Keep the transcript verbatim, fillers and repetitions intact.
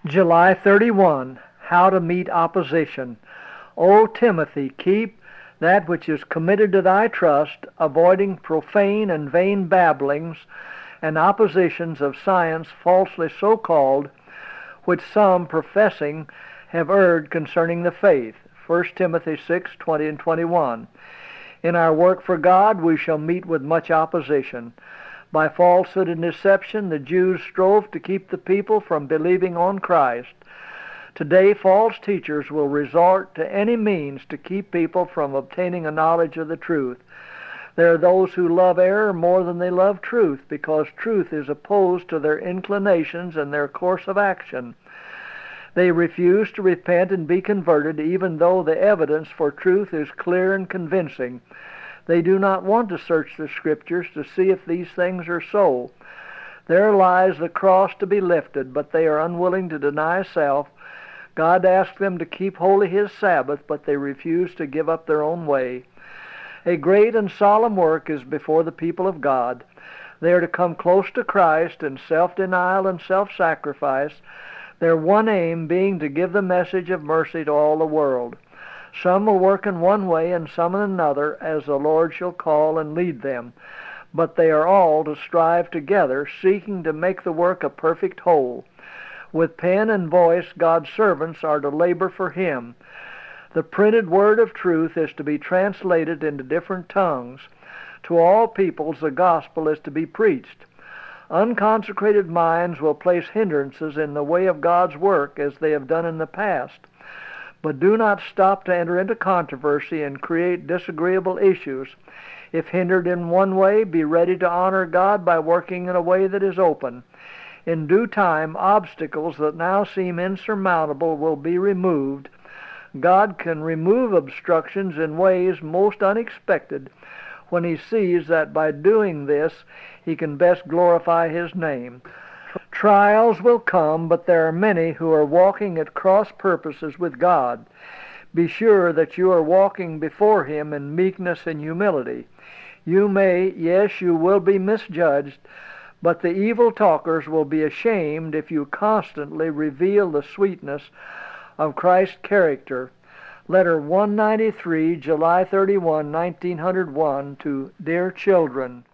July thirty-first. How to meet opposition. O Timothy, keep that which is committed to thy trust, avoiding profane and vain babblings and oppositions of science falsely so called, which some professing have erred concerning the faith. First Timothy six twenty and twenty-one. In our work for God we shall meet with much opposition. By falsehood and deception the Jews strove to keep the people from believing on Christ. Today false teachers will resort to any means to keep people from obtaining a knowledge of the truth. There are those who love error more than they love truth, because truth is opposed to their inclinations and their course of action. They refuse to repent and be converted, even though the evidence for truth is clear and convincing. They do not want to search the Scriptures to see if these things are so. There lies the cross to be lifted, but they are unwilling to deny self. God asked them to keep holy His Sabbath, but they refuse to give up their own way. A great and solemn work is before the people of God. They are to come close to Christ in self-denial and self-sacrifice, their one aim being to give the message of mercy to all the world. Some will work in one way and some in another, as the Lord shall call and lead them. But they are all to strive together, seeking to make the work a perfect whole. With pen and voice God's servants are to labor for Him. The printed word of truth is to be translated into different tongues. To all peoples the gospel is to be preached. Unconsecrated minds will place hindrances in the way of God's work, as they have done in the past. But do not stop to enter into controversy and create disagreeable issues. If hindered in one way, be ready to honor God by working in a way that is open. In due time, obstacles that now seem insurmountable will be removed. God can remove obstructions in ways most unexpected when He sees that by doing this He can best glorify His name. Trials will come, but there are many who are walking at cross purposes with God. Be sure that you are walking before Him in meekness and humility. You may, yes, you will be misjudged, but the evil talkers will be ashamed if you constantly reveal the sweetness of Christ's character. Letter one ninety-three, July thirty-first, nineteen oh one, to dear children.